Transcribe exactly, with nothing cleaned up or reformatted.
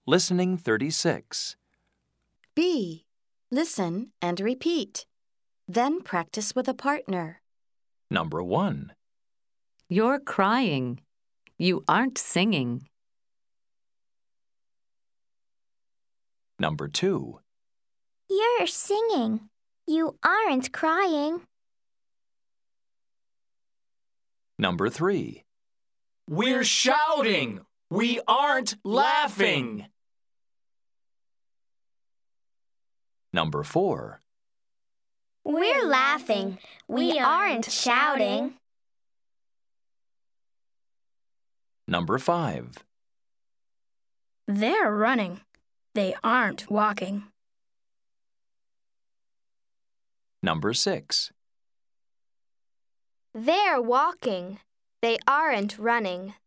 Listening thirty-six. B. Listen and repeat. Then practice with a partner. Number one. You're crying. You aren't singing. Number two. You're singing. You aren't crying. Number three. We're shouting. We aren't laughing. Number four. We're laughing. We aren't shouting. Number five. They're running. They aren't walking. Number six. They're walking. They aren't running.